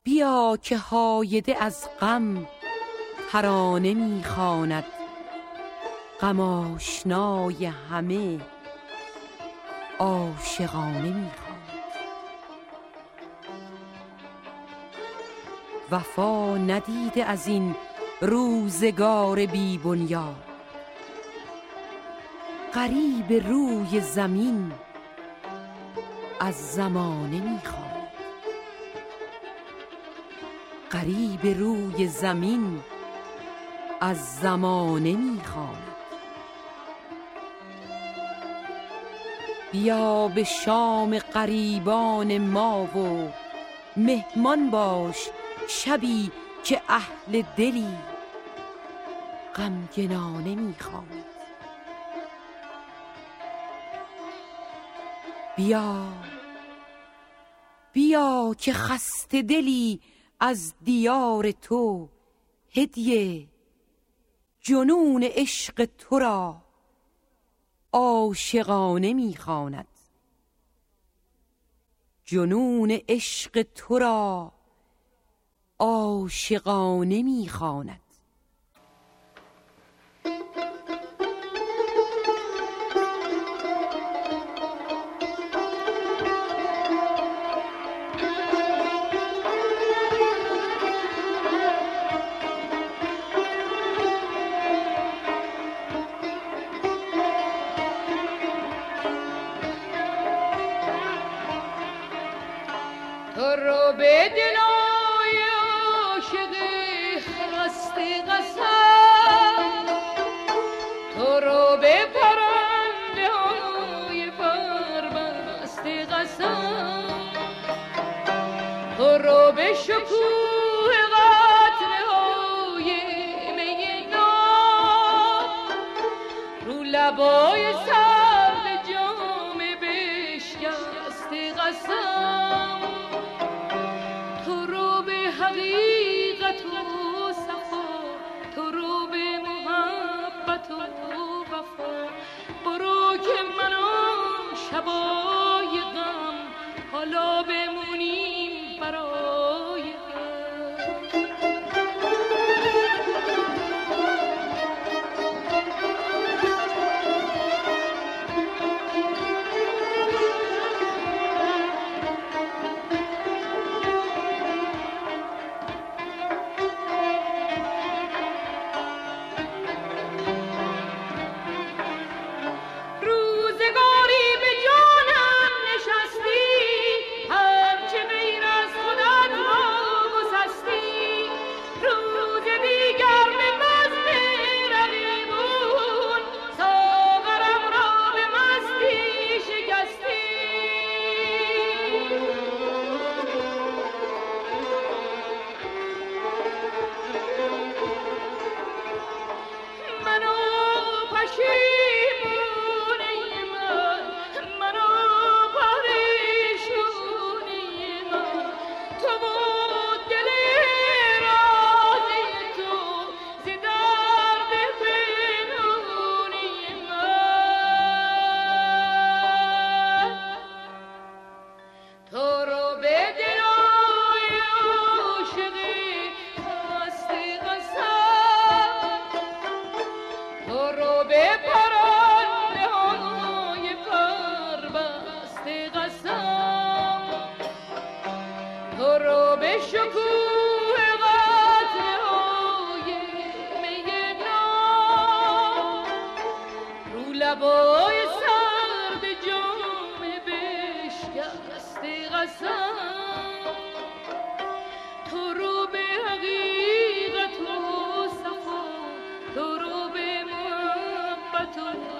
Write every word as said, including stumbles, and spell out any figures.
بیا که هایده از غم ترانه میخواند، غم آشنای همه عاشقانه میخواند. وفا ندیده از این روزگار بی بنیاد، غریب روی زمین از زمانه میخواند. غریب روی زمین از زمانه میخواند. بیا به شام غریبان ما و مهمان باش شبی که اهل دلی غمگنانه میخواند. بیا بیا که خسته دلی از دیار تو هدیه، جنون عشق تو را عاشقانه میخواند. جنون عشق تو را عاشقانه میخواند. تو رو به دلای عاشق خسته قسم، تو رو به پرنده های بربسته قسم، تو رو به شکوه قطره های می ناب، رو لبای سرد جام بشکسته قسم، حقیقت و صفا، تو رو به محبت و وفا. برو که منم شبای غم، حالا بمونیم برای لبای سرد جام بشکسته قسم، تو رو به حقیقت و صفا، تو رو به محبت و